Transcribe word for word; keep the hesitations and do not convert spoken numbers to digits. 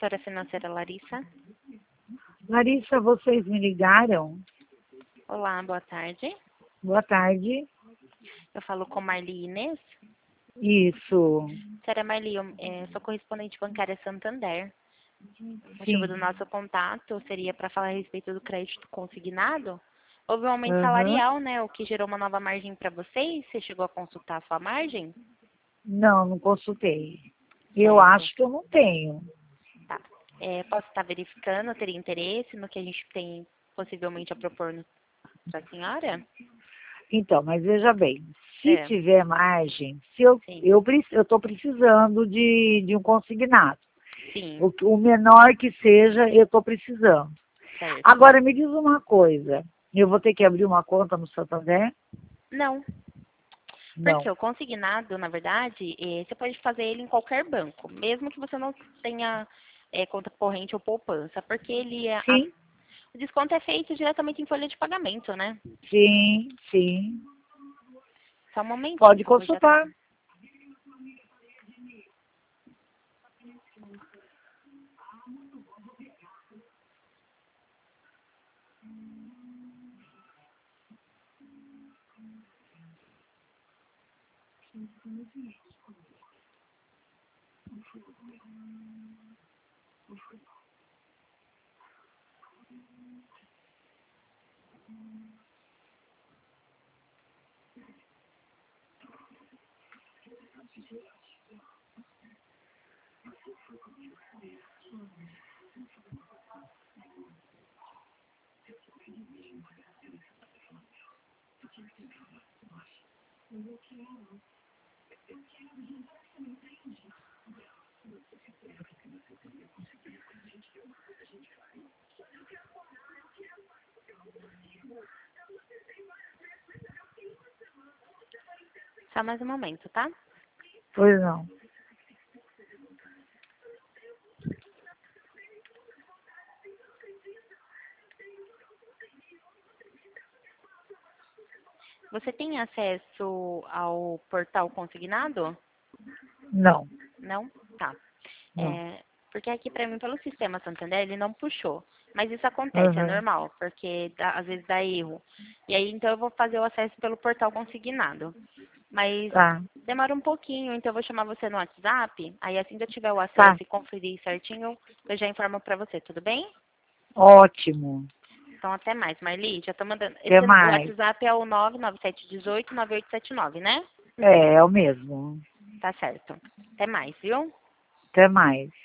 Consultora financeira Larissa. Larissa, vocês me ligaram? Olá, boa tarde. Boa tarde. Eu falo com Marli Inês. Isso. Senhora Marli, eu é, sou correspondente bancária Santander. O motivo Sim. do nosso contato seria para falar a respeito do crédito consignado. Houve um aumento Aham. salarial, né? O que gerou uma nova margem para vocês. Você chegou a consultar a sua margem? Não, não consultei. Eu Certo. acho que eu não tenho. Tá. É, posso estar verificando, teria interesse no que a gente tem possivelmente a propor para a senhora? Então, mas veja bem, se É, tiver margem, se eu sim. eu preci- eu estou precisando de, de um consignado. Sim, O, o menor que seja, eu estou precisando. certo. Agora, me diz uma coisa. Eu vou ter que abrir uma conta no Santander? Não, porque Não. o consignado, na verdade, eh, você pode fazer ele em qualquer banco, mesmo que você não tenha eh, conta corrente ou poupança, porque ele é a- Sim, o desconto é feito diretamente em folha de pagamento, né? sim, sim. Só um momentinho Pode que eu vou já estar. consultar. Só mais um momento, tá? Pois não. Você tem acesso ao portal consignado? Não, Não? Tá. não. É, porque aqui para mim, pelo sistema Santander, ele não puxou. Mas isso acontece, é Aham. normal, porque dá- às vezes dá erro. E aí, então, eu vou fazer o acesso pelo portal consignado. Mas Tá, demora um pouquinho, então eu vou chamar você no WhatsApp. Aí, assim que eu tiver o acesso tá. e conferir certinho, eu já informo para você, tudo bem? Ótimo. Então, até mais. Marli, já tô mandando. Até Esse, o mais. WhatsApp é o nove nove sete um oito nove oito sete nove, né? É, é o mesmo. Tá certo. Até mais, viu? Até mais.